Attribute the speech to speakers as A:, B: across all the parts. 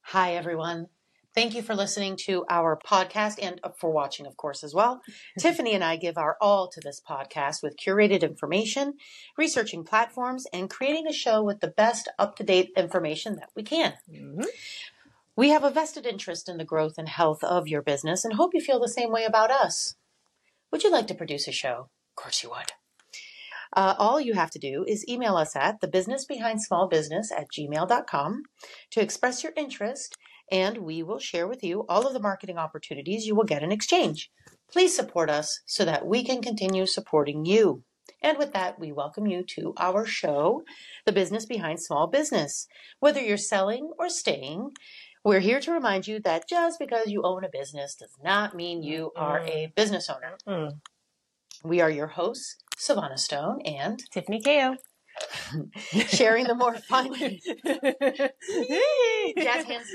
A: Hi, everyone. Thank you for listening to our podcast and for watching, of course, as well. Tiffany and I give our all to this podcast with curated information, researching platforms, and creating a show with the best up-to-date information that we can.
B: Mm-hmm.
A: We have a vested interest in the growth and health of your business and hope you feel the same way about us. Would you like to produce a show? Of course you would. All you have to do is email us at thebusinessbehindsmallbusiness@gmail.com to express your interest, and we will share with you all of the marketing opportunities you will get in exchange. Please support us so that we can continue supporting you. And with that, we welcome you to our show, The Business Behind Small Business. Whether you're selling or staying, we're here to remind you that just because you own a business does not mean you are a business owner. We are your hosts, Savannah Stone and
B: Tiffany Ko.
A: sharing the more fun jazz hands.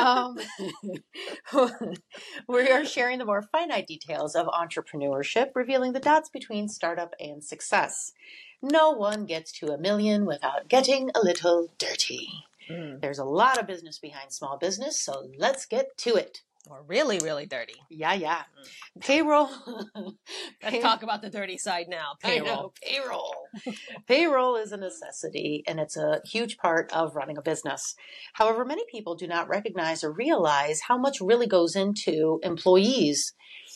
A: We are sharing the more finite details of entrepreneurship, revealing the dots between startup and success. No one gets to $1 million without getting a little dirty. There's a lot of business behind small business, so let's get to it.
B: Or really, really dirty.
A: Yeah. Payroll.
B: Let's talk about the dirty side now. Payroll.
A: Payroll is a necessity, and it's a huge part of running a business. However, many people do not recognize or realize how much really goes into employees.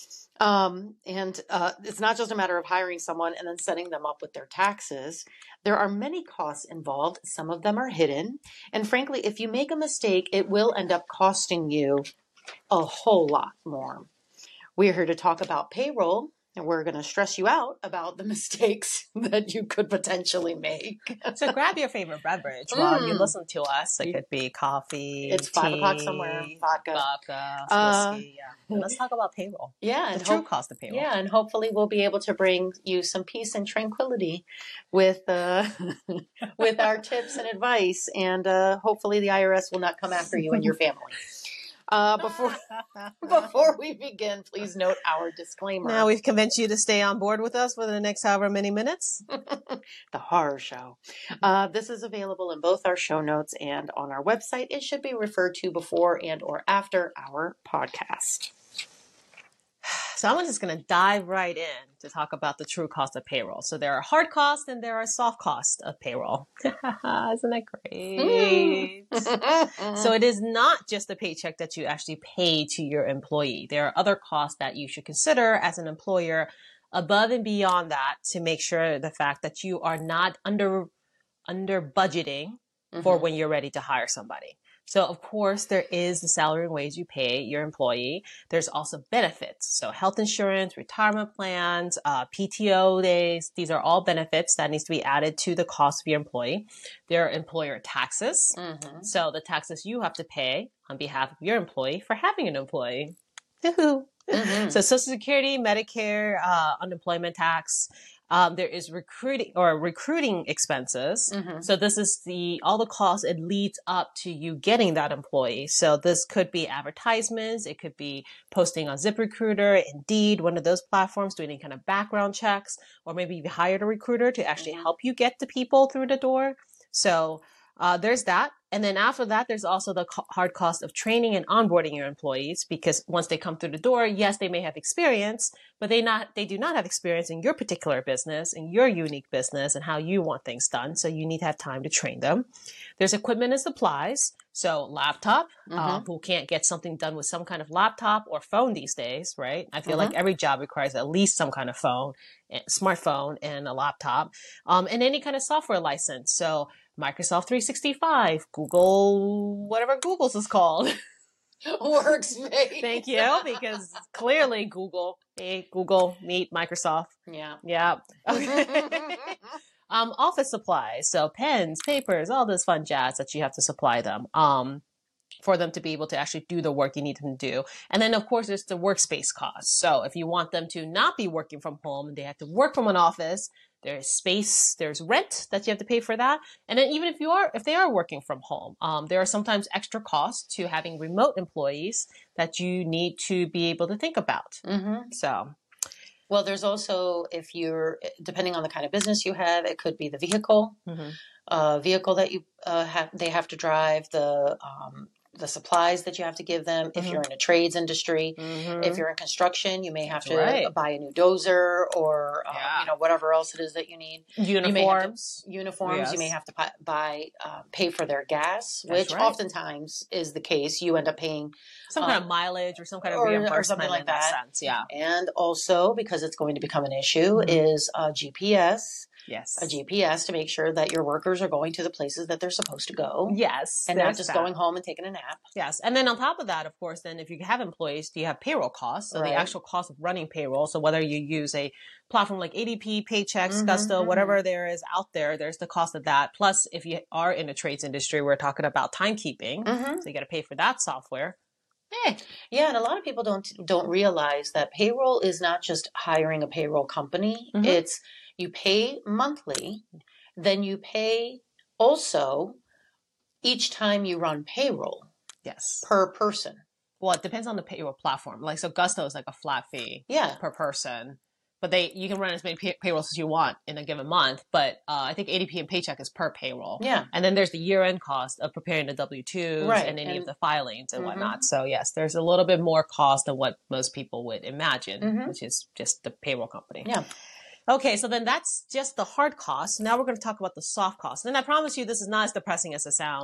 A: It's not just a matter of hiring someone and then setting them up with their taxes. There are many costs involved. Some of them are hidden. And frankly, if you make a mistake, it will end up costing you a whole lot more. We're here to talk about payroll, and we're going to stress you out about the mistakes that you could potentially make.
B: So grab your favorite beverage while you listen to us. It could be coffee,
A: It's 5 o'clock somewhere, vodka,
B: whiskey. And let's talk about payroll.
A: Yeah,
B: the true cost of payroll.
A: Yeah, and hopefully we'll be able to bring you some peace and tranquility with with our tips and advice, and hopefully the IRS will not come after you and your family. Before we begin, please note our disclaimer.
B: Now we've convinced you to stay on board with us for the next however many minutes.
A: The horror show. This is available in both our show notes and on our website. It should be referred to before and or after our podcast.
B: So I'm just going to dive right in to talk about the true cost of payroll. So there are hard costs and there are soft costs of payroll. Isn't that great? So it is not just the paycheck that you actually pay to your employee. There are other costs that you should consider as an employer above and beyond that to make sure the fact that you are not under budgeting for when you're ready to hire somebody. So, of course, there is the salary and wage you pay your employee. There's also benefits. So health insurance, retirement plans, PTO days. These are all benefits that needs to be added to the cost of your employee. There are employer taxes. So the taxes you have to pay on behalf of your employee for having an employee. So Social Security, Medicare, unemployment tax. There is recruiting expenses. So this is all the costs it leads up to you getting that employee. So this could be advertisements. It could be posting on ZipRecruiter, Indeed, one of those platforms, doing any kind of background checks, or maybe you hired a recruiter to actually help you get the people through the door. So there's that. And then after that, there's also the hard cost of training and onboarding your employees, because once they come through the door, yes, they may have experience, but they do not have experience in your particular business, in your unique business and how you want things done. So you need to have time to train them. There's equipment and supplies. So laptop, who can't get something done with some kind of laptop or phone these days, right? I feel like every job requires at least some kind of phone, smartphone and a laptop, and any kind of software license. So Microsoft 365, Google, whatever Google's is called.
A: Workspace.
B: Thank you, because clearly Google, Meet, Microsoft. Yeah. Okay. Office supplies, so pens, papers, all this fun jazz that you have to supply them. For them to be able to actually do the work you need them to do. And then, of course, there's the workspace cost. So if you want them to not be working from home and they have to work from an office, there's space, there's rent that you have to pay for that. And then even if they are working from home, there are sometimes extra costs to having remote employees that you need to be able to think about. So.
A: Well, there's also, depending on the kind of business you have, it could be the vehicle that they have to drive, the the supplies that you have to give them. If you're in a trades industry, if you're in construction, you may have to buy a new dozer or whatever else it is that you need.
B: Uniforms.
A: You may have to pay for their gas, which oftentimes is the case. You end up paying
B: some kind of mileage or some kind of reimbursement or something like that. Sense. Yeah.
A: And also, because it's going to become an issue, is GPS.
B: Yes.
A: A GPS to make sure that your workers are going to the places that they're supposed to go.
B: Yes.
A: And not just going home and taking a nap.
B: Yes. And then on top of that, of course, then if you have employees, you have payroll costs. So the actual cost of running payroll. So whether you use a platform like ADP, Paychex, Gusto, whatever there is out there, there's the cost of that. Plus, if you are in a trades industry, we're talking about timekeeping. So you got to pay for that software.
A: Yeah, and a lot of people don't realize that payroll is not just hiring a payroll company. It's you pay monthly, then you pay also each time you run payroll.
B: Yes.
A: Per person.
B: Well, it depends on the payroll platform. Like, so Gusto is like a flat fee per person. But you can run as many payrolls as you want in a given month. But I think ADP and Paycheck is per payroll.
A: Yeah.
B: And then there's the year-end cost of preparing the W-2s and any of the filings and whatnot. So yes, there's a little bit more cost than what most people would imagine, which is just the payroll company.
A: Yeah.
B: Okay, so then that's just the hard costs. Now we're going to talk about the soft costs. And I promise you this is not as depressing as it sounds.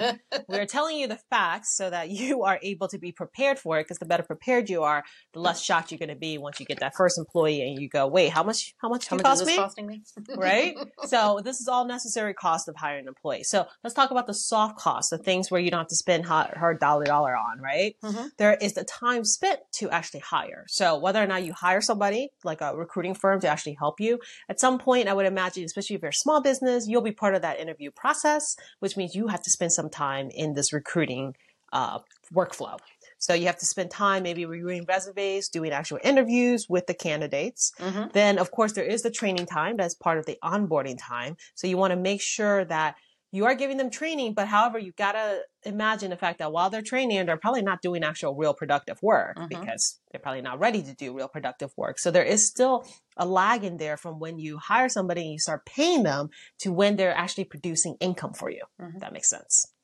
B: We are telling you the facts so that you are able to be prepared for it, because the better prepared you are, the less shocked you're going to be once you get that first employee and you go, wait, how much is this
A: costing me?
B: Right? So this is all necessary cost of hiring an employee. So let's talk about the soft costs, the things where you don't have to spend hard dollar on, right? There is the time spent to actually hire. So whether or not you hire somebody, like a recruiting firm, to actually help you, at some point, I would imagine, especially if you're a small business, you'll be part of that interview process, which means you have to spend some time in this recruiting workflow. So you have to spend time maybe reviewing resumes, doing actual interviews with the candidates. Then, of course, there is the training time. That's part of the onboarding time. So you want to make sure that you are giving them training, but however, you got to imagine the fact that while they're training, they're probably not doing actual real productive work because they're probably not ready to do real productive work. So there is still a lag in there from when you hire somebody and you start paying them to when they're actually producing income for you. If that makes sense.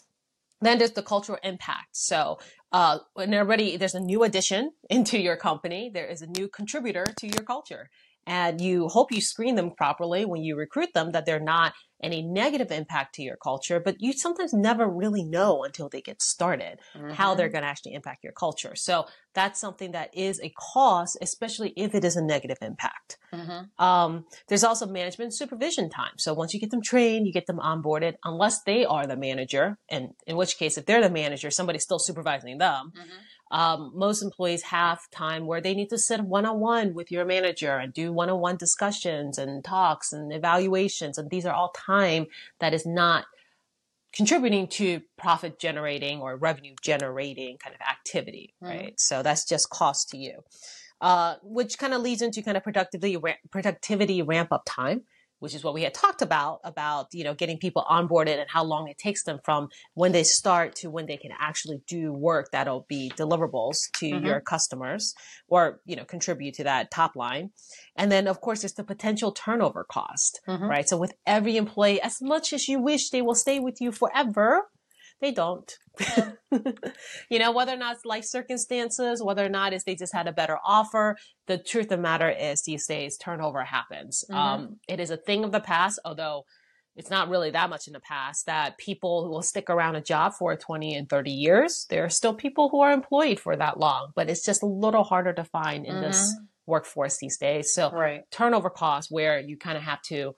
B: Then there's the cultural impact. So when there's a new addition into your company, there is a new contributor to your culture. And you hope you screen them properly when you recruit them, that they're not any negative impact to your culture, but you sometimes never really know until they get started how they're going to actually impact your culture. So that's something that is a cost, especially if it is a negative impact. There's also management supervision time. So once you get them trained, you get them onboarded, unless they are the manager, and in which case, if they're the manager, somebody's still supervising them. Most employees have time where they need to sit one-on-one with your manager and do one-on-one discussions and talks and evaluations. And these are all time that is not contributing to profit generating or revenue generating kind of activity, right? So that's just cost to you, which kind of leads into kind of productivity ramp up time, which is what we had talked about, getting people onboarded and how long it takes them from when they start to when they can actually do work that'll be deliverables to your customers or, contribute to that top line. And then, of course, there's the potential turnover cost, right? So with every employee, as much as you wish they will stay with you forever, they don't. Whether or not it's life circumstances, whether or not it's they just had a better offer, the truth of the matter is these days turnover happens. It is a thing of the past, although it's not really that much in the past, that people who will stick around a job for 20 and 30 years, there are still people who are employed for that long, but it's just a little harder to find in this workforce these days. So turnover costs where you kind of have to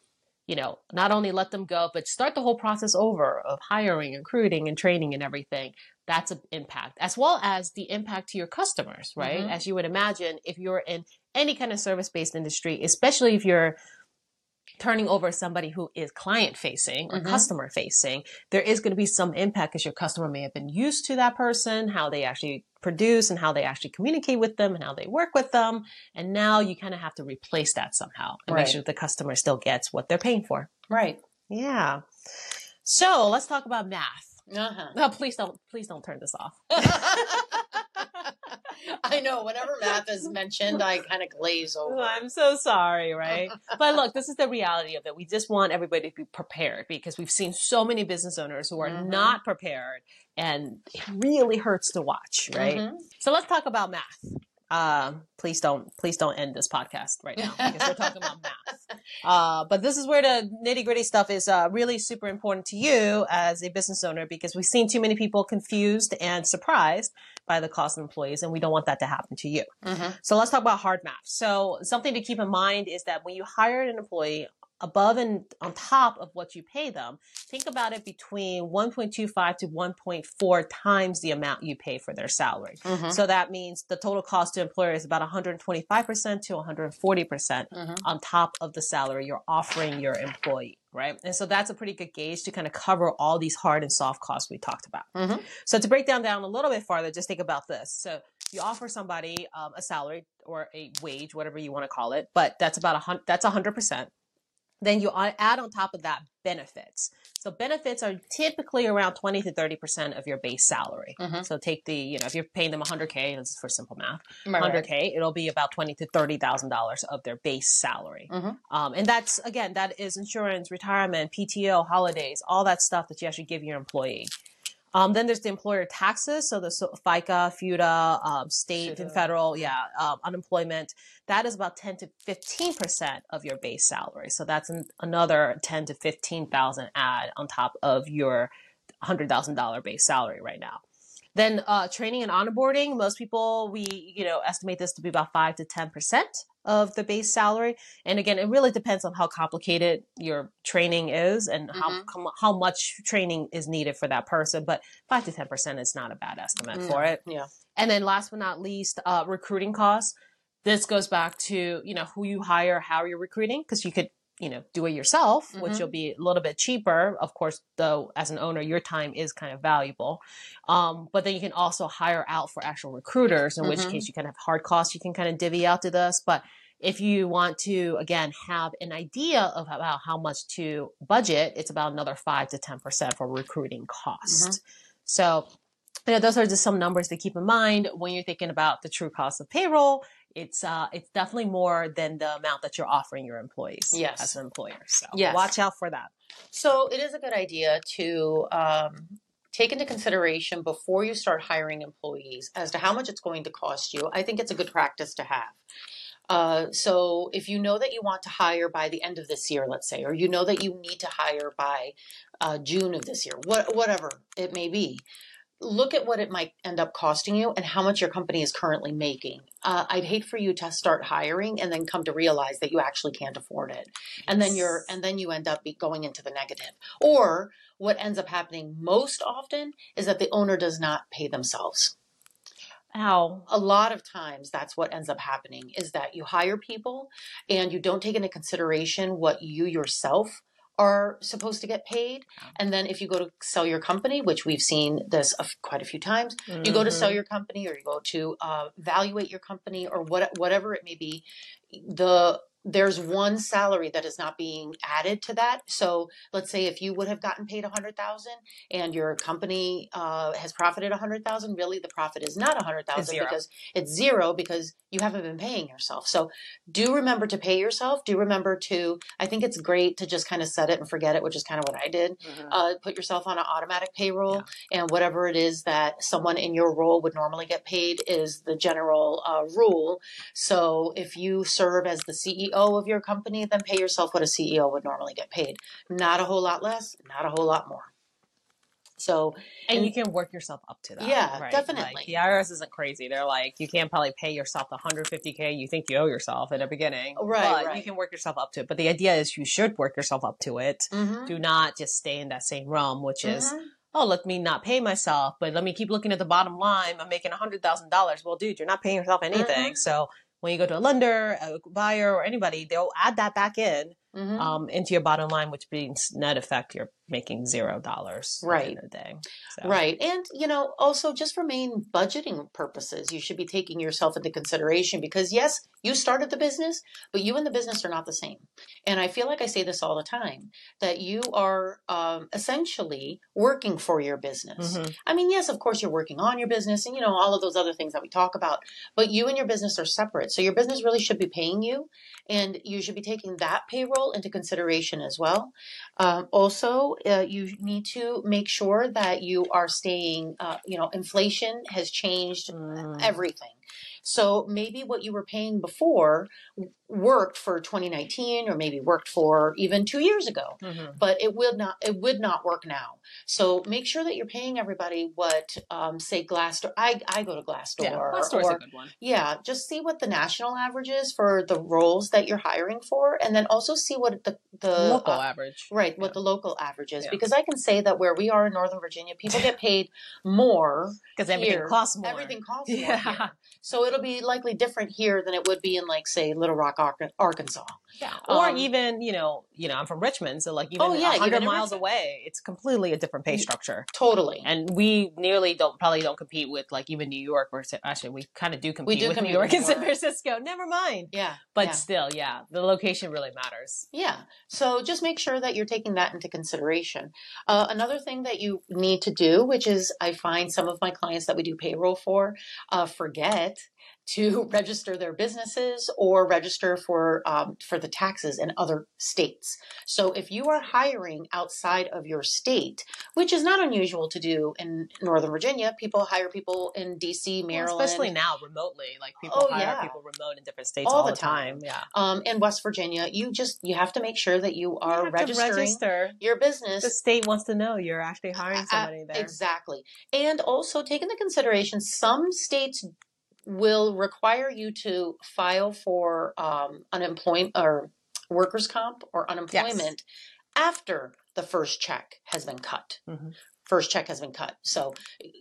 B: not only let them go, but start the whole process over of hiring, recruiting, and training and everything. That's an impact, as well as the impact to your customers, right? As you would imagine, if you're in any kind of service-based industry, especially if you're turning over somebody who is client facing or customer facing, there is going to be some impact because your customer may have been used to that person, how they actually produce and how they actually communicate with them and how they work with them. And now you kind of have to replace that somehow and make sure that the customer still gets what they're paying for.
A: Right.
B: Yeah. So let's talk about math. No, please don't turn this off.
A: I know, whenever math is mentioned, I kind of glaze over.
B: I'm so sorry, right? But look, this is the reality of it. We just want everybody to be prepared because we've seen so many business owners who are not prepared and it really hurts to watch, right?
A: Mm-hmm.
B: So let's talk about math. Please don't end this podcast right now because we're talking about math. But this is where the nitty gritty stuff is really super important to you as a business owner, because we've seen too many people confused and surprised by the cost of employees, and we don't want that to happen to you.
A: Mm-hmm.
B: So let's talk about hard math. So something to keep in mind is that when you hire an employee, above and on top of what you pay them, think about it between 1.25 to 1.4 times the amount you pay for their salary.
A: Mm-hmm.
B: So that means the total cost to employer is about 125% to 140% on top of the salary you're offering your employee, right? And so that's a pretty good gauge to kind of cover all these hard and soft costs we talked about.
A: Mm-hmm.
B: So to break down a little bit farther, just think about this. So you offer somebody a salary or a wage, whatever you want to call it, but that's about 100%. Then you add on top of that benefits. So benefits are typically around 20 to 30% of your base salary.
A: Mm-hmm.
B: So take the, if you're paying them $100K, this is for simple math,
A: Right.
B: $100K, it'll be about $20 to $30,000 of their base salary.
A: Mm-hmm.
B: And that's, again, that is insurance, retirement, PTO, holidays, all that stuff that you actually give your employee. Then there's the employer taxes. So the FICA, FUTA, state and federal, unemployment. That is about 10 to 15% of your base salary. So that's another 10 to 15,000 add on top of your $100,000 base salary right now. Then training and onboarding, most people, we estimate this to be about 5 to 10% of the base salary. And again, it really depends on how complicated your training is and how much training is needed for that person. But 5 to 10% is not a bad estimate for it.
A: Yeah.
B: And then last but not least, recruiting costs. This goes back to, who you hire, how you're recruiting, because you could, do it yourself, which will be a little bit cheaper. Of course, though, as an owner, your time is kind of valuable. But then you can also hire out for actual recruiters, in which case you can have hard costs you can kind of divvy out to this. But if you want to, again, have an idea of about how much to budget, it's about another 5 to 10% for recruiting cost. So those are just some numbers to keep in mind when you're thinking about the true cost of payroll. It's definitely more than the amount that you're offering your employees as an employer. So watch out for that.
A: So it is a good idea to take into consideration before you start hiring employees as to how much it's going to cost you. I think it's a good practice to have. So if you know that you want to hire by the end of this year, let's say, or you know that you need to hire by June of this year, whatever it may be, look at what it might end up costing you and how much your company is currently making. I'd hate for you to start hiring and then come to realize that you actually can't afford it. And then you end up going into the negative. Or what ends up happening most often is that the owner does not pay themselves.
B: Ow.
A: A lot of times that's what ends up happening, is that you hire people and you don't take into consideration what you yourself are supposed to get paid. And then if you go to sell your company, which we've seen this quite a few times, you go to sell your company, or you go to evaluate your company, or whatever it may be, there's one salary that is not being added to that. So let's say if you would have gotten paid $100,000 and your company has profited $100,000, really the profit is not $100,000 because it's zero, because you haven't been paying yourself. So do remember to pay yourself. Do remember to, I think it's great to just kind of set it and forget it, which is kind of what I did. Put yourself on an automatic payroll, and whatever it is that someone in your role would normally get paid is the general rule. So if you serve as the CEO of your company, then pay yourself what a CEO would normally get paid. Not a whole lot less, not a whole lot more. So,
B: and you can work yourself up to that.
A: Yeah,
B: right?
A: definitely.
B: Like, the IRS isn't crazy. They're like, you can't probably pay yourself the $150K you think you owe yourself in the beginning. But you can work yourself up to it. But the idea is you should work yourself up to it. Do not just stay in that same realm, which is, oh, let me not pay myself, but let me keep looking at the bottom line. I'm making $100,000. Well, dude, you're not paying yourself anything. So when you go to a lender, a buyer, or anybody, they'll add that back in into your bottom line, which means net effect, you're making $0 at the end of the day. So.
A: Right. And, also just for main budgeting purposes, you should be taking yourself into consideration, because yes, you started the business, but you and the business are not the same. And I feel like I say this all the time, that you are essentially working for your business. I mean, yes, of course you're working on your business and, all of those other things that we talk about, but you and your business are separate. So your business really should be paying you, and you should be taking that payroll into consideration as well. Also, you need to make sure that you are staying, inflation has changed everything. So maybe what you were paying before worked for 2019 or maybe worked for even 2 years ago, but it would not work now. So make sure that you're paying everybody what, say Glassdoor. I go to Glassdoor.
B: Yeah, Glassdoor's a good one.
A: Yeah, just see what the national average is for the roles that you're hiring for, and then also see what the
B: local average.
A: Right, what the local average is. Because I can say that where we are in Northern Virginia, people get paid more.
B: Because everything costs more.
A: Everything costs more here. So it'll be likely different here than it would be in, like, say, Little Rock, Arkansas.
B: Yeah. Or even, I'm from Richmond, so like even 100 miles away, it's completely a different pay structure.
A: Totally.
B: And we probably don't compete with like even New York, or actually we kind of do compete with New York and San Francisco. Never mind.
A: Yeah.
B: But still, the location really matters.
A: Yeah. So just make sure that you're taking that into consideration. Another thing that you need to do, which is I find some of my clients that we do payroll for, forget to register their businesses or register for the taxes in other states. So if you are hiring outside of your state, which is not unusual to do in Northern Virginia, people hire people in DC, Maryland.
B: Well, especially now remotely, like people hire people remote in different states all the time. Yeah.
A: In West Virginia, you have to make sure that you are registering your business.
B: The state wants to know you're actually hiring somebody there.
A: Exactly. And also take into consideration some states will require you to file for unemployment or workers' comp or unemployment after the first check has been cut. First check has been cut. So,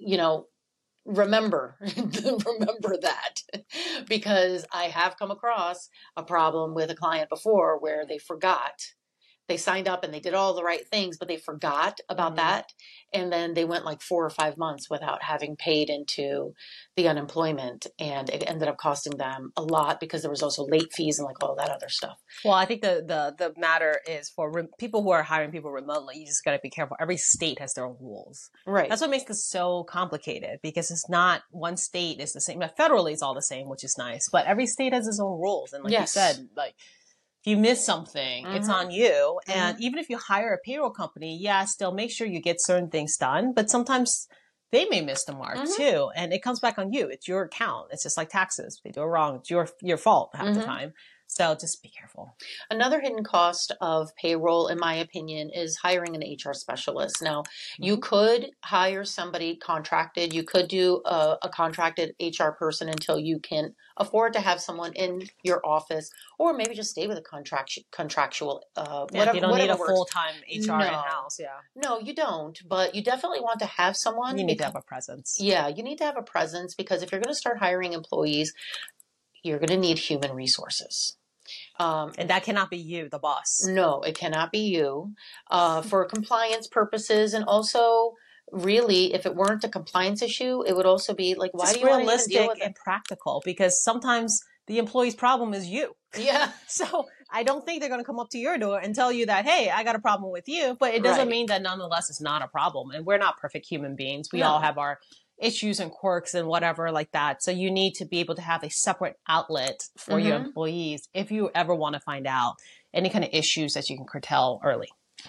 A: remember that, because I have come across a problem with a client before where they forgot. They signed up and they did all the right things, but they forgot about that. And then they went like 4 or 5 months without having paid into the unemployment. And it ended up costing them a lot because there was also late fees and like all that other stuff.
B: Well, I think the matter is for people who are hiring people remotely, you just got to be careful. Every state has their own rules.
A: Right.
B: That's what makes this so complicated, because it's not one state is the same. Federally, it's all the same, which is nice. But every state has its own rules. And like you said, like, if you miss something, it's on you. And even if you hire a payroll company, still make sure you get certain things done. But sometimes they may miss the mark too. And it comes back on you. It's your account. It's just like taxes. They do it wrong. It's your fault half the time. So just be careful.
A: Another hidden cost of payroll, in my opinion, is hiring an HR specialist. Now, you could hire somebody contracted. You could do a contracted HR person until you can afford to have someone in your office, or maybe just stay with a contractual, whatever.
B: You don't need a
A: works.
B: Full-time HR in-house. Yeah.
A: No, you don't. But you definitely want to have someone.
B: You need to have a presence.
A: Yeah, you need to have a presence, because if you're going to start hiring employees, you're going to need human resources.
B: And that cannot be you, the boss.
A: No, it cannot be you. For compliance purposes, and also, really, if it weren't a compliance issue, it would also be like, why do you want to even deal with it?
B: And practical, because sometimes the employee's problem is you.
A: Yeah.
B: So I don't think they're going to come up to your door and tell you that, hey, I got a problem with you. But it doesn't mean that nonetheless it's not a problem. And we're not perfect human beings. We all have our issues and quirks and whatever like that. So you need to be able to have a separate outlet for your employees if you ever want to find out any kind of issues that you can curtail early.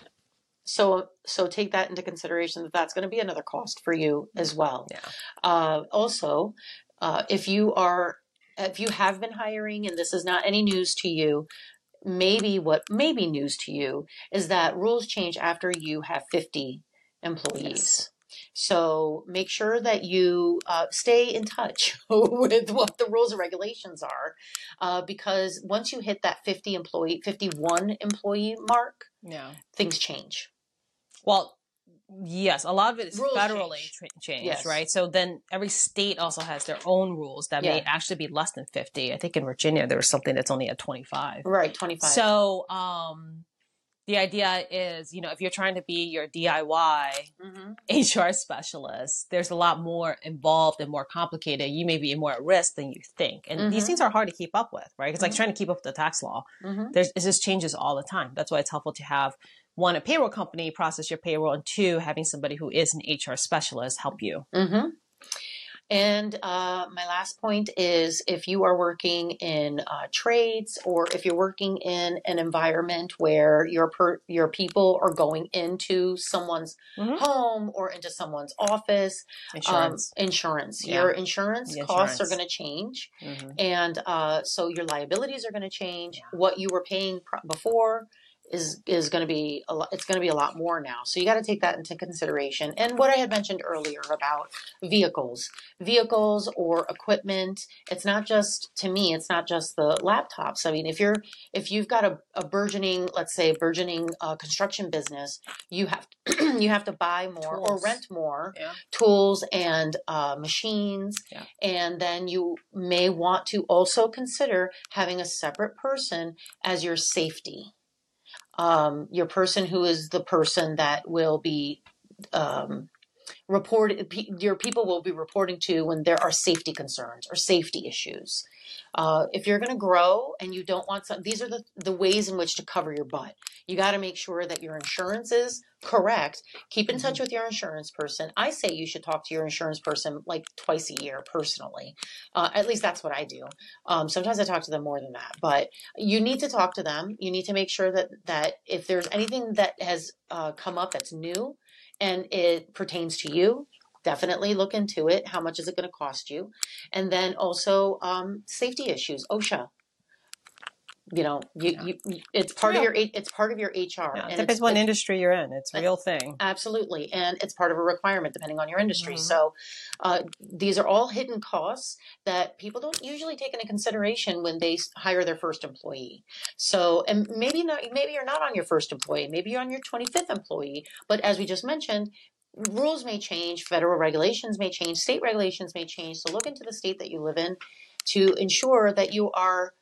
A: So take that into consideration, that's going to be another cost for you as well.
B: Yeah.
A: Also, if you have been hiring and this is not any news to you, maybe what may be news to you is that rules change after you have 50 employees. Yes. So make sure that you stay in touch with what the rules and regulations are, because once you hit that 51 employee mark, things change.
B: Well, yes, a lot of it is rules federally changed, right? So then every state also has their own rules that may actually be less than 50. I think in Virginia there was something that's only at 25.
A: Right, 25.
B: So the idea is, if you're trying to be your DIY HR specialist, there's a lot more involved and more complicated. You may be more at risk than you think. And these things are hard to keep up with, right? It's like trying to keep up with the tax law. It just changes all the time. That's why it's helpful to have, one, a payroll company process your payroll, and two, having somebody who is an HR specialist help you.
A: And my last point is if you are working in trades, or if you're working in an environment where your people are going into someone's home or into someone's office, insurance.
B: Yeah.
A: Your insurance
B: The
A: costs are
B: insurance.
A: going to change. And so your liabilities are going to change.
B: Yeah.
A: What you were paying before is going to be a lot. It's going to be a lot more now. So you got to take that into consideration. And what I had mentioned earlier about vehicles or equipment. It's not just, to me, it's not just the laptops. I mean, if you've got a burgeoning, let's say burgeoning construction business, you have you have to buy more
B: Tools.
A: or rent more
B: Yeah.
A: tools and machines.
B: Yeah.
A: And then you may want to also consider having a separate person as your safety. Your person who is the person that will be your people will be reporting to when there are safety concerns or safety issues. If you're going to grow and you don't want these are the ways in which to cover your butt. You got to make sure that your insurance is correct. Keep in touch with your insurance person. I say you should talk to your insurance person like twice a year personally. At least that's what I do. Sometimes I talk to them more than that, but you need to talk to them. You need to make sure that if there's anything that has come up that's new and it pertains to you, definitely look into it. How much is it going to cost you? And then also safety issues, OSHA. You know, it's part of your HR.
B: Yeah,
A: and
B: depends what industry you're in. It's a real thing.
A: Absolutely. And it's part of a requirement depending on your industry. So these are all hidden costs that people don't usually take into consideration when they hire their first employee. So, and maybe you're not on your first employee, maybe you're on your 25th employee. But as we just mentioned, rules may change, federal regulations may change, state regulations may change. So look into the state that you live in to ensure that you are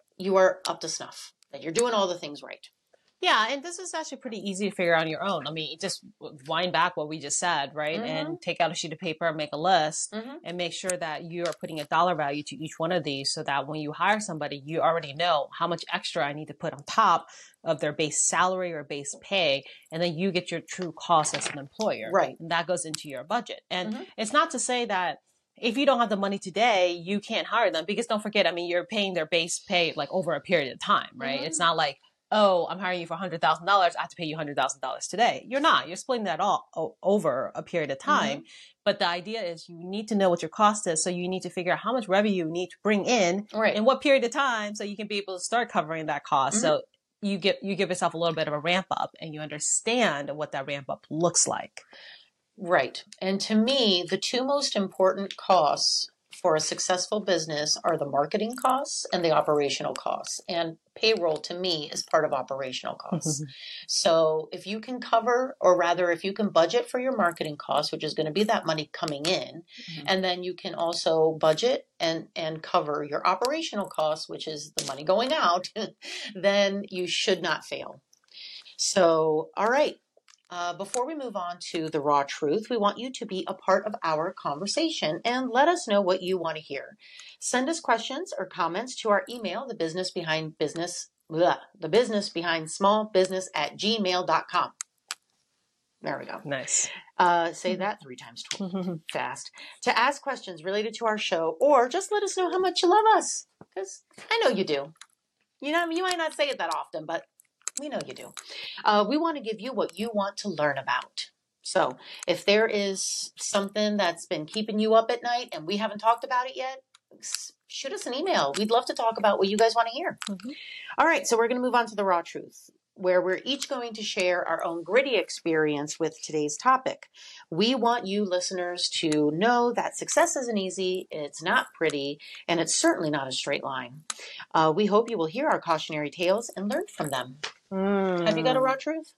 A: up to snuff, that you're doing all the things right.
B: Yeah, and this is actually pretty easy to figure out on your own. I mean, just wind back what we just said, right? And take out a sheet of paper and make a list and make sure that you are putting a dollar value to each one of these so that when you hire somebody, you already know how much extra I need to put on top of their base salary or base pay. And then you get your true cost as an employer.
A: Right.
B: And that goes into your budget. And it's not to say that if you don't have the money today, you can't hire them, because don't forget, I mean, you're paying their base pay like over a period of time, right? It's not like, oh, I'm hiring you for $100,000. I have to pay you $100,000 today. You're not. You're splitting that all over a period of time. But the idea is you need to know what your cost is. So you need to figure out how much revenue you need to bring in what period of time so you can be able to start covering that cost. So you give yourself a little bit of a ramp up and you understand what that ramp up looks like.
A: Right. And to me, the two most important costs for a successful business are the marketing costs and the operational costs. And payroll, to me, is part of operational costs. So if you can cover, or rather, if you can budget for your marketing costs, which is going to be that money coming in, and then you can also budget and cover your operational costs, which is the money going out, then you should not fail. So, all right. Before we move on to the raw truth, we want you to be a part of our conversation and let us know what you want to hear. Send us questions or comments to our email, the business behind small business at gmail.com. There we go.
B: Nice.
A: Say that 3 times fast. To ask questions related to our show, or just let us know how much you love us, because I know you do. You know, you might not say it that often, but we know you do. We want to give you what you want to learn about. So if there is something that's been keeping you up at night and we haven't talked about it yet, shoot us an email. We'd love to talk about what you guys want to hear. All right, so we're going to move on to the raw truth, where we're each going to share our own gritty experience with today's topic. We want you listeners to know that success isn't easy, it's not pretty, and it's certainly not a straight line. We hope you will hear our cautionary tales and learn from them. Have you got a raw truth?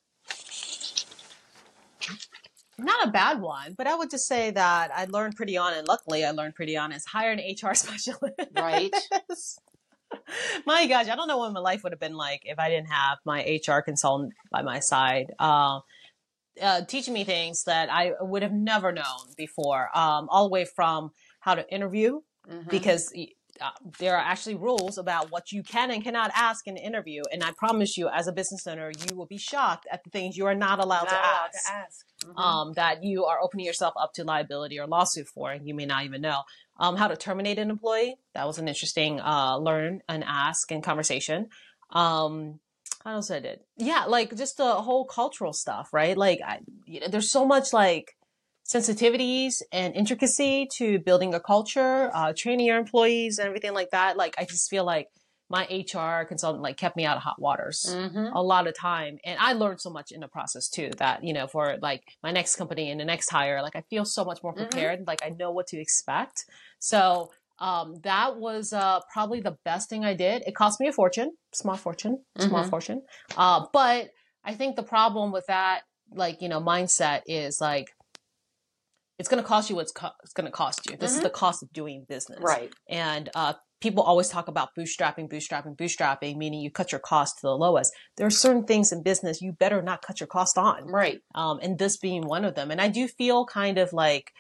B: Not a bad one, but I would just say that I learned pretty on, and luckily I learned pretty on, is hire an HR specialist.
A: Right.
B: My gosh, I don't know what my life would have been like if I didn't have my HR consultant by my side, teaching me things that I would have never known before, all the way from how to interview, because there are actually rules about what you can and cannot ask in an interview. And I promise you, as a business owner, you will be shocked at the things you are not allowed to ask. That you are opening yourself up to liability or lawsuit for, and you may not even know. How to terminate an employee. That was an interesting learn and ask and conversation. How else I did? Yeah, like just the whole cultural stuff, right? Like, there's so much like sensitivities and intricacy to building a culture, training your employees and everything like that. Like, I just feel like my HR consultant like kept me out of hot waters a lot of time. And I learned so much in the process too, that, you know, for like my next company and the next hire, like I feel so much more prepared. Like I know what to expect. So, that was, probably the best thing I did. It cost me a fortune, small fortune. But I think the problem with that, like, you know, mindset is like, it's going to cost you what it's going to cost you. This is the cost of doing business.
A: Right.
B: And, people always talk about bootstrapping, meaning you cut your cost to the lowest. There are certain things in business you better not cut your cost on.
A: Right.
B: And this being one of them. And I do feel kind of like,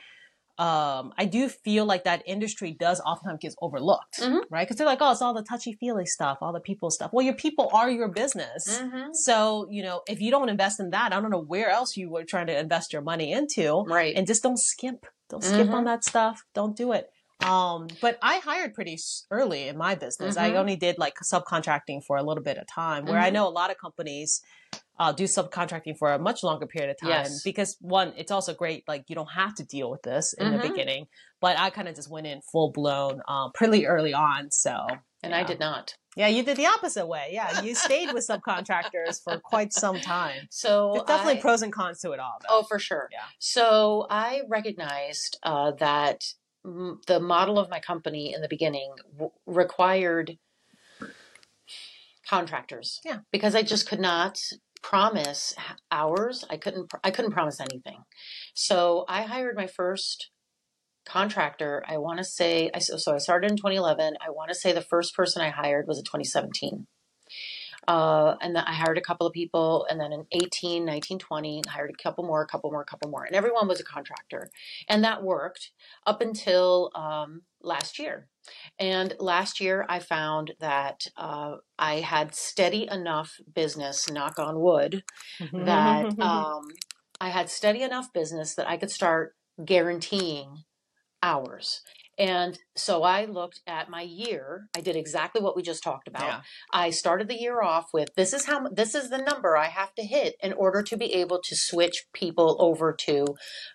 B: that industry does oftentimes get overlooked, right? Because they're like, oh, it's all the touchy-feely stuff, all the people stuff. Well, your people are your business. So, you know, if you don't invest in that, I don't know where else you were trying to invest your money into.
A: Right.
B: And just don't skimp. Don't skip on that stuff. Don't do it. But I hired pretty early in my business. I only did like subcontracting for a little bit of time, where I know a lot of companies do subcontracting for a much longer period of time because one, it's also great. Like you don't have to deal with this in the beginning, but I kind of just went in full blown, pretty early on. So,
A: and I did not.
B: Yeah, you did the opposite way. Yeah, you stayed with subcontractors for quite some time.
A: So
B: there's definitely pros and cons to it all, though.
A: Oh, for sure.
B: Yeah.
A: So I recognized that the model of my company in the beginning required contractors.
B: Yeah.
A: Because I just could not promise hours. I couldn't promise anything. So I hired my first contractor. I want to say, so I started in 2011. I want to say the first person I hired was in 2017. And then I hired a couple of people, and then in 18, 19, 20, hired a couple more, and everyone was a contractor. And that worked up until last year. And last year I found that I had steady enough business, knock on wood, that I had steady enough business that I could start guaranteeing hours. And so I looked at my year. I did exactly what we just talked about.
B: Yeah.
A: I started the year off with, this is the number I have to hit in order to be able to switch people over to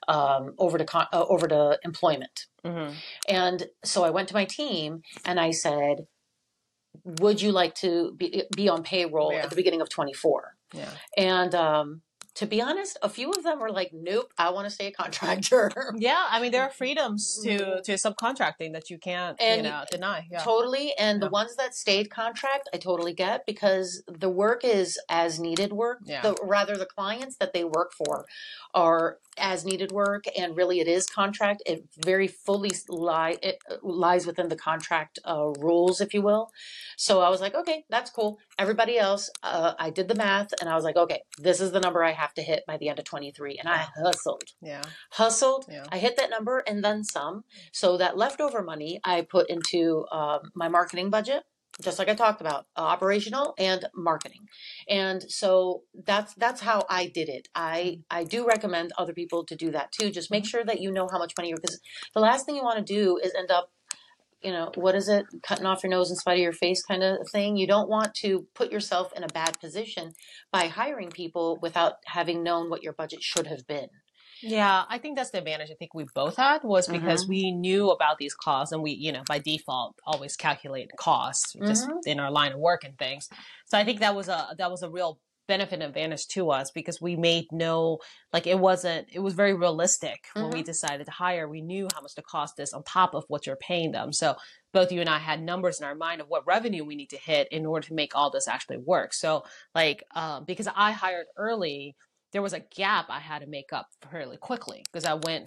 A: employment. And so I went to my team and I said, would you like to be on payroll at the beginning of 24?
B: Yeah.
A: And, to be honest, a few of them were like, nope, I want to stay a contractor.
B: Yeah, I mean, there are freedoms to subcontracting that you can't, deny. Yeah.
A: Totally. And the ones that stayed contract, I totally get, because the work is as needed work.
B: Yeah.
A: The clients that they work for are as needed work, and really it is contract. It very fully lies within the contract rules, if you will. So I was like, okay, that's cool. Everybody else, I did the math, and I was like, okay, this is the number I have to hit by the end of 23. And I hustled. Yeah. I hit that number and then some. So that leftover money I put into my marketing budget, just like I talked about, operational and marketing. And so that's how I did it. I do recommend other people to do that too. Just make sure that you know how much money because the last thing you want to do is end up, what is it? Cutting off your nose in spite of your face kind of thing. You don't want to put yourself in a bad position by hiring people without having known what your budget should have been.
B: Yeah, I think that's the advantage I think we both had was because we knew about these costs and we, by default always calculate costs just in our line of work and things. So I think that was a real benefit and advantage to us because we made it was very realistic when we decided to hire. We knew how much the cost is on top of what you're paying them. So both you and I had numbers in our mind of what revenue we need to hit in order to make all this actually work. So because I hired early, there was a gap I had to make up fairly quickly because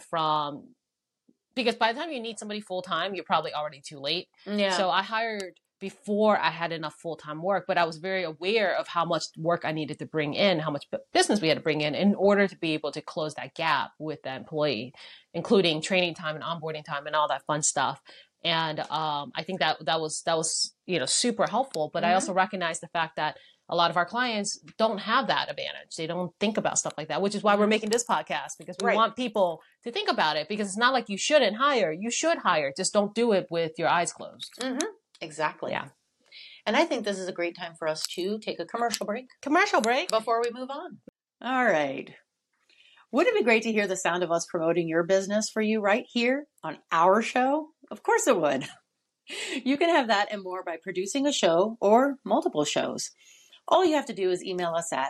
B: because by the time you need somebody full time, you're probably already too late. Yeah. So I hired before I had enough full-time work, but I was very aware of how much work I needed to bring in, how much business we had to bring in order to be able to close that gap with the employee, including training time and onboarding time and all that fun stuff. And I think that was super helpful. But I also recognize the fact that a lot of our clients don't have that advantage. They don't think about stuff like that, which is why we're making this podcast, because we want people to think about it, because it's not like you shouldn't hire. You should hire. Just don't do it with your eyes closed.
A: Exactly.
B: Yeah.
A: And I think this is a great time for us to take a commercial break.
B: Commercial break.
A: Before we move on. All right. Wouldn't it be great to hear the sound of us promoting your business for you right here on our show? Of course it would. You can have that and more by producing a show or multiple shows. All you have to do is email us at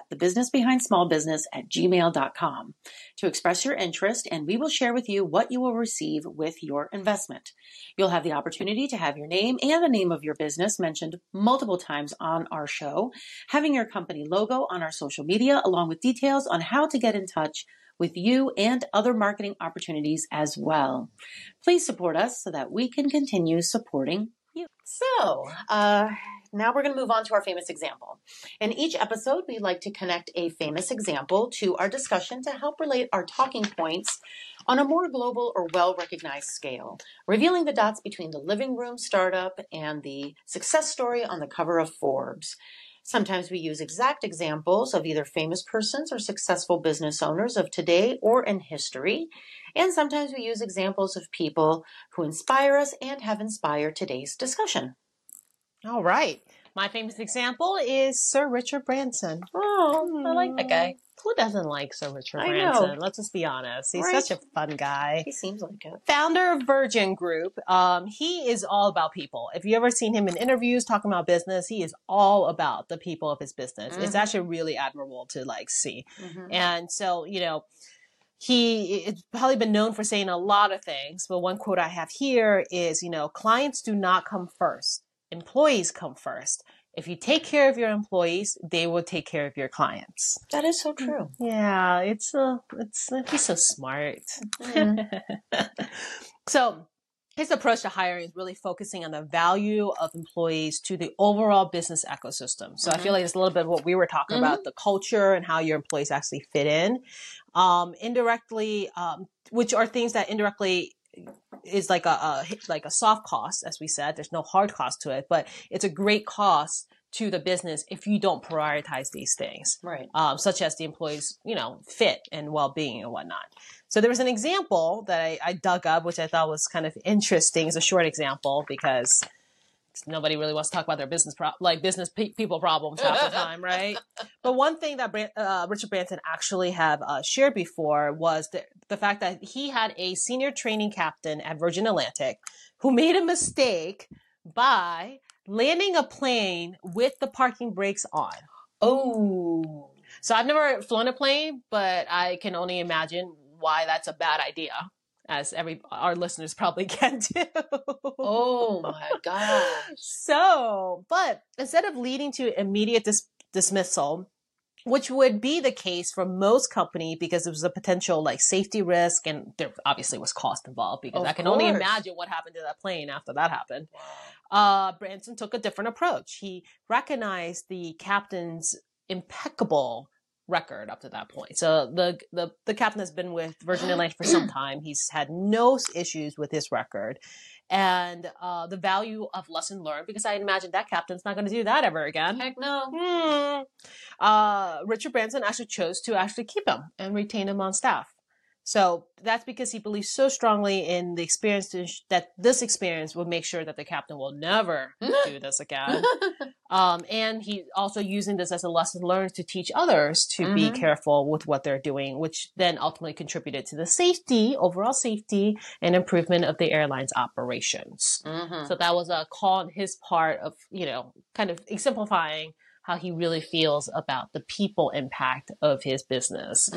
A: thebusinessbehindSmallBusiness@gmail.com to express your interest, and we will share with you what you will receive with your investment. You'll have the opportunity to have your name and the name of your business mentioned multiple times on our show, having your company logo on our social media, along with details on how to get in touch with you and other marketing opportunities as well. Please support us so that we can continue supporting you. So, now we're going to move on to our famous example. In each episode, we like to connect a famous example to our discussion to help relate our talking points on a more global or well-recognized scale, revealing the dots between the living room startup and the success story on the cover of Forbes. Sometimes we use exact examples of either famous persons or successful business owners of today or in history. And sometimes we use examples of people who inspire us and have inspired today's discussion.
B: All right. My famous example is Sir Richard Branson.
A: Oh, I like that guy.
B: Who doesn't like Sir Richard
A: I
B: Branson?
A: know.
B: Let's just be honest. He's
A: Right.
B: such a fun guy.
A: He seems like it.
B: Founder of Virgin Group. He is all about people. If you ever seen him in interviews talking about business, he is all about the people of his business. It's actually really admirable to see. And so, he it's probably been known for saying a lot of things, but one quote I have here is, clients do not come first. Employees come first. If you take care of your employees, they will take care of your clients.
A: That is so true.
B: Yeah, he's so smart. So his approach to hiring is really focusing on the value of employees to the overall business ecosystem. So I feel like it's a little bit of what we were talking about, the culture and how your employees actually fit in. Indirectly, which are things that indirectly is like a soft cost, as we said. There's no hard cost to it, but it's a great cost to the business if you don't prioritize these things,
A: Right.
B: Such as the employees, fit and well-being and whatnot. So there was an example that I dug up, which I thought was kind of interesting. It's a short example because nobody really wants to talk about their business people problems half the time, right? But one thing that Richard Branson actually have shared before was the fact that he had a senior training captain at Virgin Atlantic who made a mistake by landing a plane with the parking brakes on.
A: Oh.
B: So I've never flown a plane, but I can only imagine why that's a bad idea, as our listeners probably can too.
A: Oh my gosh.
B: So, but instead of leading to immediate dismissal, which would be the case for most companies because there was a potential safety risk and there obviously was cost involved, because I can only imagine what happened to that plane after that happened. Branson took a different approach. He recognized the captain's impeccable record up to that point. So the captain has been with Virgin Atlantic for some time. He's had no issues with his record, and the value of lesson learned, because I imagine that captain's not going to do that ever again.
A: Heck no.
B: Richard Branson actually chose to actually keep him and retain him on staff. So that's because he believes so strongly in the experience that this experience will make sure that the captain will never do this again. And he also using this as a lesson learned to teach others to be careful with what they're doing, which then ultimately contributed to the overall safety and improvement of the airline's operations. So that was a call on his part of, kind of exemplifying how he really feels about the people impact of his business.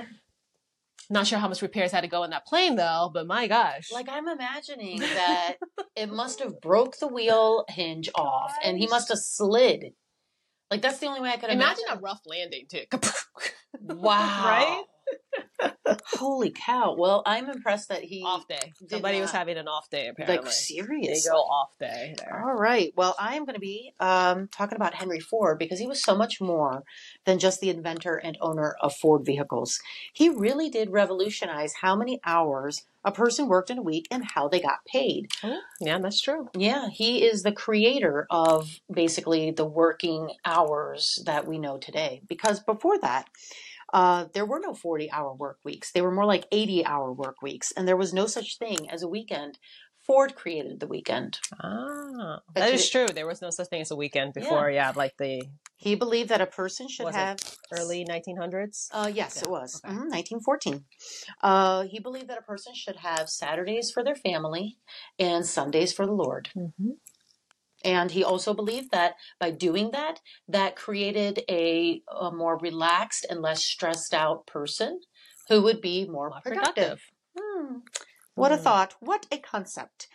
B: Not sure how much repairs had to go in that plane though, but my gosh.
A: I'm imagining that it must have broke the wheel hinge off and he must have slid. That's the only way I could imagine.
B: Imagine a rough landing too.
A: Wow.
B: Right?
A: Holy cow. Well, I'm impressed that he
B: Off day.
A: did
B: Somebody was
A: not-
B: having an off day, apparently.
A: Like, seriously.
B: They go off day there.
A: All right. Well, I am going to be talking about Henry Ford because he was so much more than just the inventor and owner of Ford vehicles. He really did revolutionize how many hours a person worked in a week and how they got paid.
B: Oh, yeah, that's true.
A: Yeah, he is the creator of basically the working hours that we know today. Because before that, there were no 40-hour work weeks. They were more like 80-hour work weeks. And there was no such thing as a weekend. Ford created the weekend.
B: Ah,
A: But
B: that
A: you
B: is
A: did-
B: true. There was no such thing as a weekend before. Yeah, like the
A: He believed that a person should
B: Was it
A: have
B: early 1900s.
A: yes,
B: Yeah,
A: it was.
B: okay.
A: 1914. He believed that a person should have Saturdays for their family and Sundays for the Lord.
B: Mm-hmm.
A: And he also believed that by doing that, that created a more relaxed and less stressed out person who would be more productive. What a thought. What a concept.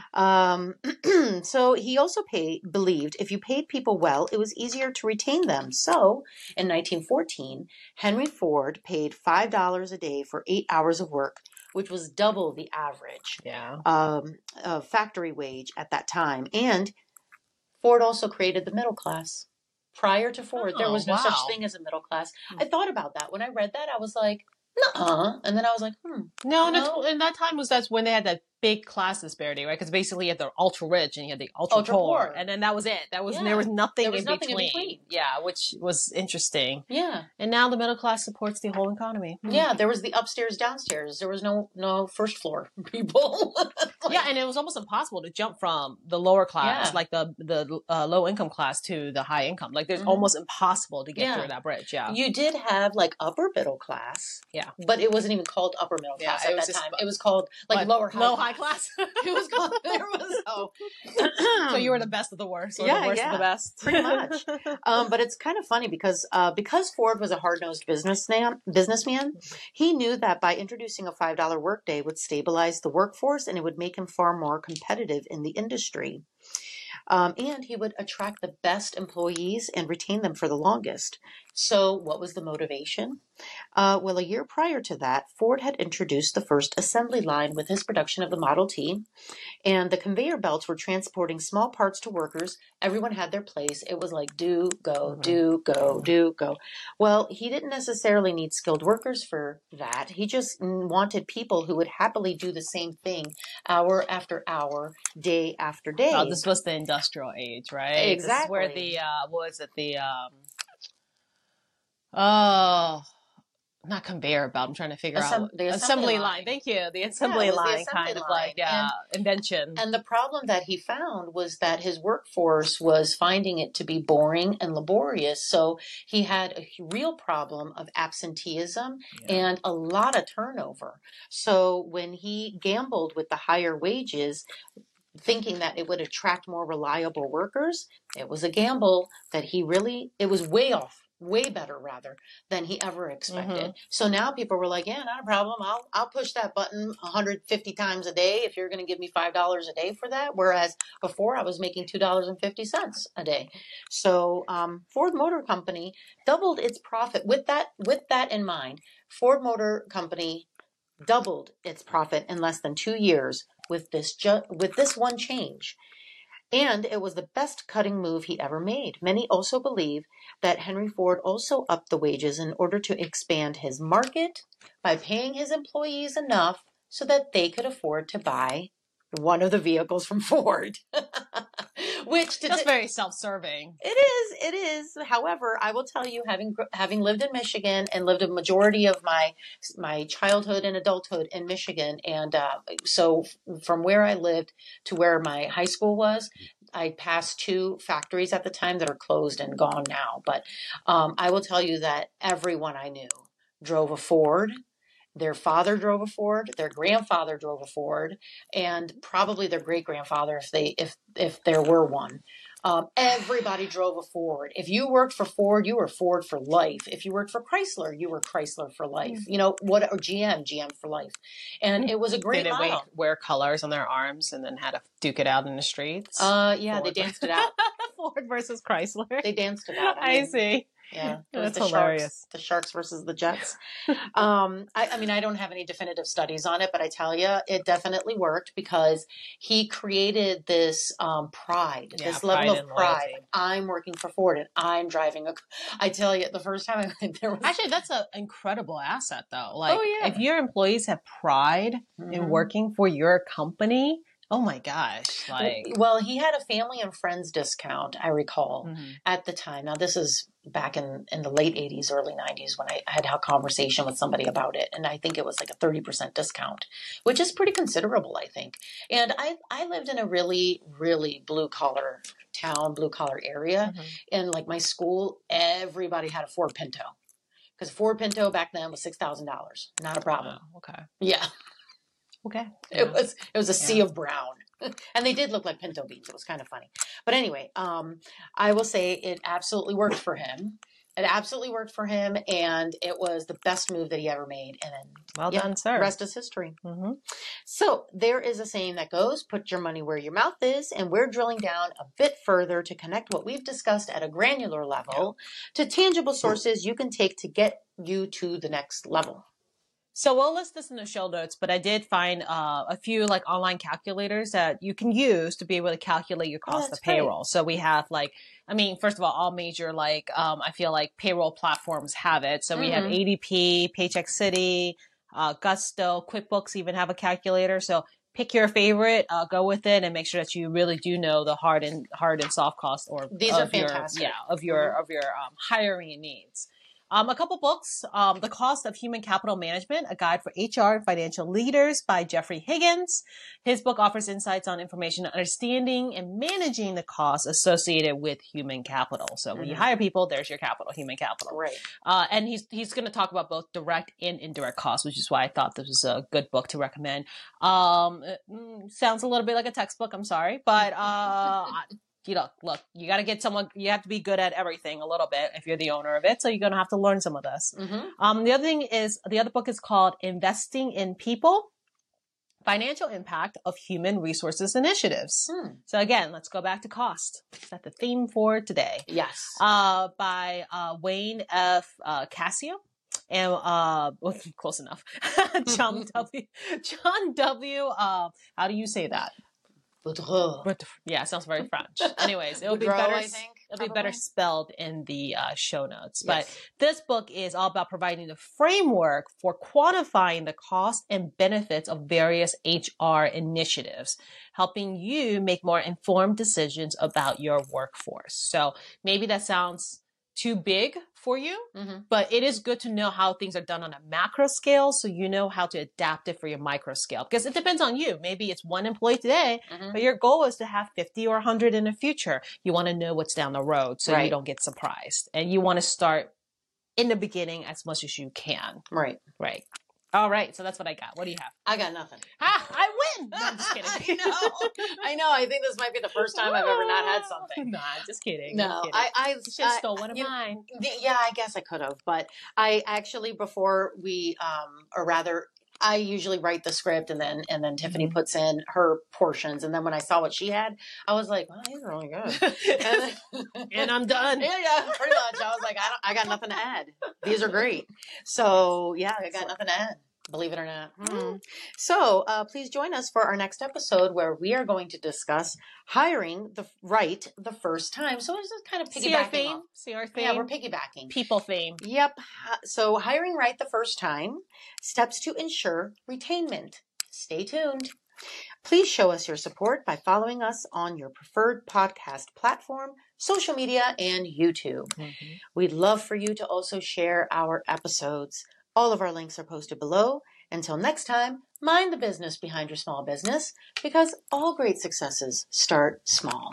A: So he also believed if you paid people well, it was easier to retain them. So in 1914, Henry Ford paid $5 a day for 8 hours of work, which was double the average factory wage at that time. And Ford also created the middle class. Prior to Ford, there was no such thing as a middle class. I thought about that. When I read that, I was like, nuh-uh. And then I was like,
B: No, in that time that's when they had that big class disparity, right? Because basically you had the ultra rich and you had the ultra poor, and then that was it. There was nothing in between. Yeah, which was interesting.
A: Yeah.
B: And now the middle class supports the whole economy.
A: Yeah, there was the upstairs, downstairs. There was no first floor people.
B: Yeah, and it was almost impossible to jump from the lower class, like the low income class, to the high income. Like, there's almost impossible to get through that bridge. Yeah,
A: you did have like upper middle class.
B: Yeah,
A: but it wasn't even called upper middle class at that time. It was called like low high class. It was called. There was
B: so you were the best of the worst, or the worst of the best,
A: pretty much. But it's kind of funny because Ford was a hard nosed businessman, he knew that by introducing a $5 workday would stabilize the workforce and it would make him far more competitive in the industry. And he would attract the best employees and retain them for the longest. So what was the motivation? Well, a year prior to that, Ford had introduced the first assembly line with his production of the Model T, and the conveyor belts were transporting small parts to workers. Everyone had their place. It was like do, go, do, go, do, go. Well, he didn't necessarily need skilled workers for that. He just wanted people who would happily do the same thing hour after hour, day after day.
B: Oh, this was the industrial age, right?
A: Exactly.
B: This is where the, not conveyor belt. I'm trying to figure out
A: the
B: assembly line. Thank you. The assembly line kind of like invention.
A: And the problem that he found was that his workforce was finding it to be boring and laborious. So he had a real problem of absenteeism and a lot of turnover. So when he gambled with the higher wages, thinking that it would attract more reliable workers, it was a gamble that it was way better rather than he ever expected. So now people were like, yeah, not a problem. I'll push that button 150 times a day if you're going to give me $5 a day for that. Whereas before I was making $2.50 a day. So Ford Motor Company doubled its profit with that in mind. Ford Motor Company doubled its profit in less than 2 years with this one change. And it was the best cutting move he ever made. Many also believe that Henry Ford also upped the wages in order to expand his market by paying his employees enough so that they could afford to buy one of the vehicles from Ford.
B: That's very self-serving.
A: It is. However, I will tell you, having lived in Michigan and lived a majority of my childhood and adulthood in Michigan, and so from where I lived to where my high school was, I passed 2 factories at the time that are closed and gone now. But I will tell you that everyone I knew drove a Ford. Their father drove a Ford, their grandfather drove a Ford, and probably their great-grandfather if there were one. Everybody drove a Ford. If you worked for Ford, you were Ford for life. If you worked for Chrysler, you were Chrysler for life. Or GM for life. And it was a great model.
B: Did they wear colors on their arms and then had to duke it out in the streets?
A: Yeah, Ford. They danced it out.
B: Ford versus Chrysler.
A: They danced it out.
B: I see.
A: Yeah, it was
B: That's hilarious.
A: The Sharks versus the Jets. I mean, I don't have any definitive studies on it, but I tell you, it definitely worked because he created this pride, this level of pride.
B: Loyalty.
A: I'm working for Ford and I'm driving a. I tell you, the first time I went there was
B: actually that's an incredible asset, though. Like,
A: yeah.
B: if your employees have pride in working for your company. Oh my gosh. Like,
A: well, he had a family and friends discount, I recall, at the time. Now, this is back in the late 80s, early 90s when I had a conversation with somebody about it. And I think it was like a 30% discount, which is pretty considerable, I think. And I lived in a really, really blue collar town, blue collar area. And like my school, everybody had a Ford Pinto. Because Ford Pinto back then was $6,000. Not a problem.
B: Oh, okay.
A: Yeah.
B: Okay.
A: Yeah. It was a sea of brown. And they did look like pinto beans. It was kind of funny. But anyway, I will say it absolutely worked for him. It absolutely worked for him. And it was the best move that he ever made. And then,
B: well done, sir.
A: The rest is history. So there is a saying that goes, put your money where your mouth is. And we're drilling down a bit further to connect what we've discussed at a granular level to tangible sources you can take to get you to the next level.
B: So we'll list this in the show notes, but I did find a few like online calculators that you can use to be able to calculate your cost of payroll. Great. So we have first of all major I feel like payroll platforms have it. So we have ADP, Paycheck City, Gusto, QuickBooks even have a calculator. So pick your favorite, go with it, and make sure that you really do know the hard and soft cost
A: these are fantastic.
B: Of your hiring needs. A couple books, The Cost of Human Capital Management, a guide for HR and financial leaders by Jeffrey Higgins. His book offers insights on information, understanding, and managing the costs associated with human capital. So when you hire people, there's your capital, human capital.
A: Right.
B: And he's going to talk about both direct and indirect costs, which is why I thought this was a good book to recommend. Sounds a little bit like a textbook, I'm sorry, but look, you got to get someone, you have to be good at everything a little bit if you're the owner of it. So you're going to have to learn some of this. The other book is called Investing in People, Financial Impact of Human Resources Initiatives. So again, let's go back to cost. Is that the theme for today?
A: Yes.
B: By Wayne F. Cascio. And close enough. John W. How do you say that? Yeah, it sounds very French. Anyways, it'll be better. It'll be better spelled in the show notes. But this book is all about providing the framework for quantifying the costs and benefits of various HR initiatives, helping you make more informed decisions about your workforce. So maybe that sounds too big for you, but it is good to know how things are done on a macro scale so you know how to adapt it for your micro scale, because it depends on you. Maybe it's one employee today, but your goal is to have 50 or 100 in the future. You want to know what's down the road so you don't get surprised, and you want to start in the beginning as much as you can.
A: Right.
B: All right, so that's what I got. What do you have?
A: I got nothing.
B: I win! No, I'm just kidding.
A: I know. I think this might be the first time I've ever not had something.
B: Nah, just kidding.
A: No,
B: I should have stole one of mine.
A: Yeah, I guess I could have. But I actually, before we, or rather, I usually write the script and then Tiffany puts in her portions. And then when I saw what she had, I was like, wow, these are really good.
B: And I'm done.
A: Yeah, pretty much. I was like, I got nothing to add. These are great. So yeah, I got nothing to add. Believe it or not. So please join us for our next episode where we are going to discuss hiring the first time. So this is kind of piggybacking.
B: See our theme?
A: Yeah, we're piggybacking.
B: People theme.
A: Yep. So hiring right the first time, steps to ensure retainment. Stay tuned. Please show us your support by following us on your preferred podcast platform, social media, and YouTube. We'd love for you to also share our episodes. All of our links are posted below. Until next time, mind the business behind your small business, because all great successes start small.